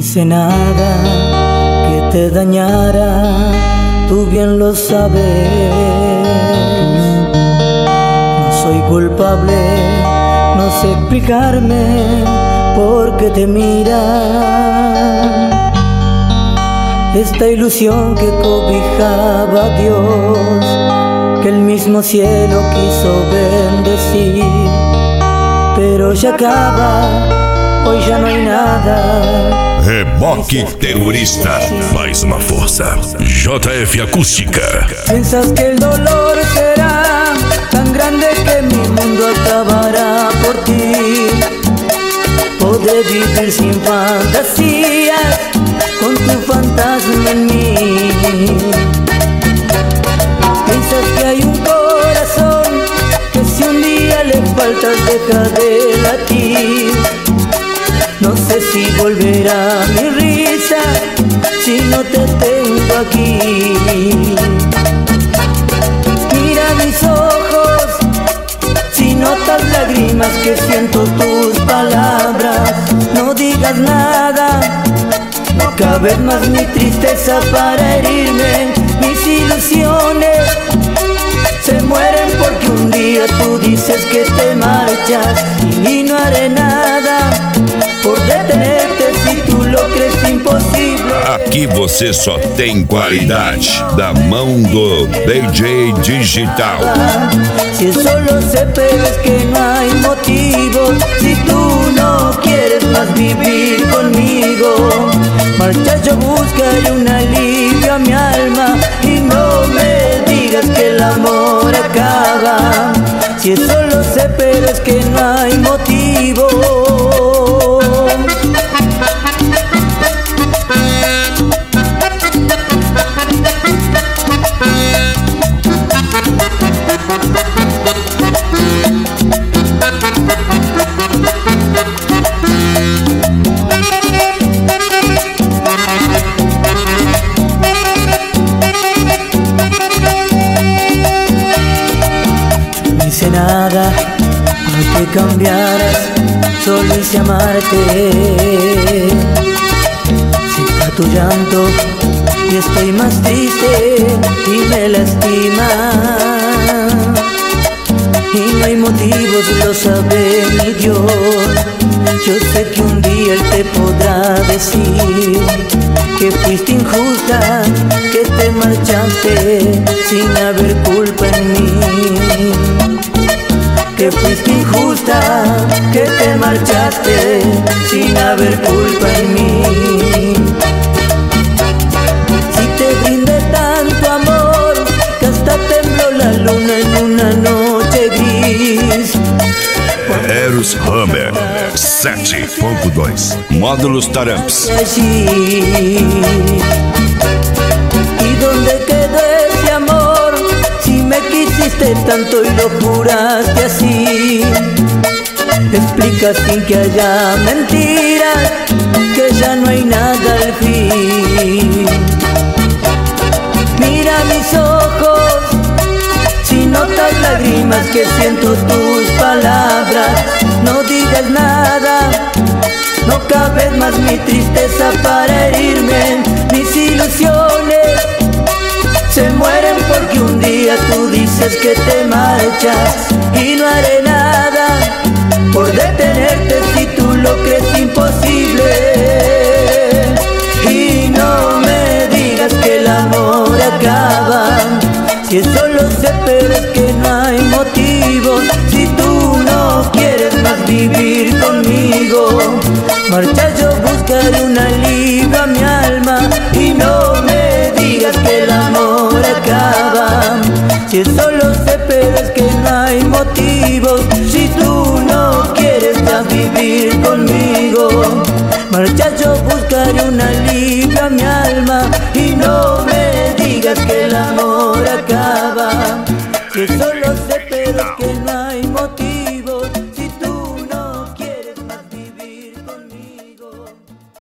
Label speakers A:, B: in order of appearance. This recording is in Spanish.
A: hice nada que te dañara, tú bien lo sabes. No soy culpable, no sé explicarme por qué te mira esta ilusión que cobijaba a Dios, que el mismo cielo quiso bendecir, pero ya acaba, hoy ya no hay nada.
B: Reboque Terrorista, mais uma força. JF Acústica.
A: Piensas que el dolor será tan grande que mi mundo acabará por ti. Podré vivir sin fantasías con tu fantasma en mí. Piensas que hay un corazón que si un día le faltas deja de latir. No sé si volverá mi risa si no te tengo aquí. Mira mis ojos, si notas lágrimas que siento tus palabras. No digas nada, no cabe más mi tristeza para herirme. Mis ilusiones se mueren porque un día tú dices que te marchas y no haré nada por detenerte si tú lo crees impossível.
B: Aqui você só tem qualidade da mão do DJ Digital.
A: Si solo sé, pero es que no hay motivo. Si tú no quieres más vivir conmigo, marcha, yo buscaré un alivio a mi alma. Y no me digas que el amor acaba. Si solo sé, pero es que no hay motivo. No hice nada para que cambiaras, solo hice amarte. Seca tu llanto y estoy más triste y me lastima. Y no hay motivos, lo sabe mi Dios. Yo sé que un día Él te podrá decir que fuiste injusta, que te marchaste sin haber culpa en mí. Que fuiste injusta, que te marchaste sin haber culpa en mí. Si te brindé tanto amor, que hasta tembló la luna en una noche gris.
B: Eros Hammer 7.2 Módulos Taramps.
A: ¿Y dónde quedó ese amor? Si me quisiste tanto y lo juraste así. Explica sin que haya mentiras que ya no hay nada al fin. Mira mis ojos, si notas lágrimas que siento tus palabras. No digas nada, no cabe más mi tristeza para herirme. Mis ilusiones se mueren porque un día tú dices que te marchas. Y no haré nada por detenerte si tú lo crees imposible. Y no me digas que el amor acaba. Si solo sé, pero es que no hay motivos. Si tú no quieres más vivir conmigo, marcha, yo buscaré un alivio a mi alma. Y no me digas que el amor acaba. Si solo sé, pero es que no hay motivos. Si tú no quieres más vivir conmigo, marcha, yo buscaré un alivio a mi alma. Y no me digas que el amor